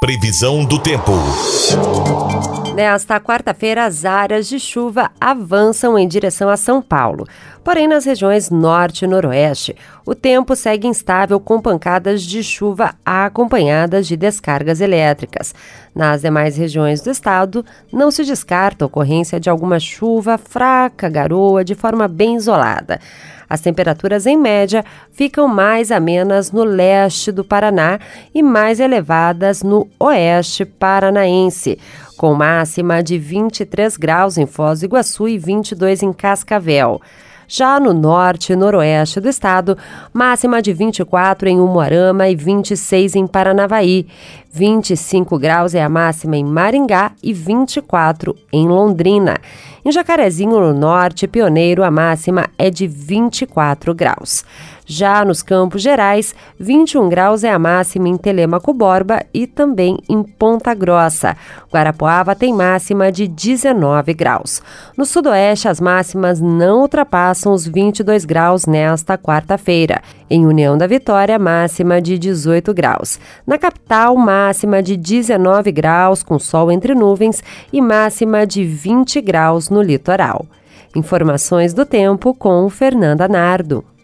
Previsão do tempo. Nesta quarta-feira, as áreas de chuva avançam em direção a São Paulo. Porém, nas regiões norte e noroeste, o tempo segue instável com pancadas de chuva acompanhadas de descargas elétricas. Nas demais regiões do estado, não se descarta a ocorrência de alguma chuva fraca, garoa, de forma bem isolada. As temperaturas, em média, ficam mais amenas no leste do Paraná e mais elevadas no oeste paranaense, com máxima de 23 graus em Foz do Iguaçu e 22 em Cascavel. Já no norte e noroeste do estado, máxima de 24 em Umuarama e 26 em Paranavaí. 25 graus é a máxima em Maringá e 24 em Londrina. Em Jacarezinho, no norte, Pioneiro, a máxima é de 24 graus. Já nos Campos Gerais, 21 graus é a máxima em Telêmaco Borba e também em Ponta Grossa. Guarapuava tem máxima de 19 graus. No sudoeste, as máximas não ultrapassam os 22 graus nesta quarta-feira. Em União da Vitória, máxima de 18 graus. Na capital, máxima de 19 graus, com sol entre nuvens, e máxima de 20 graus no litoral. Informações do tempo com Fernanda Nardo.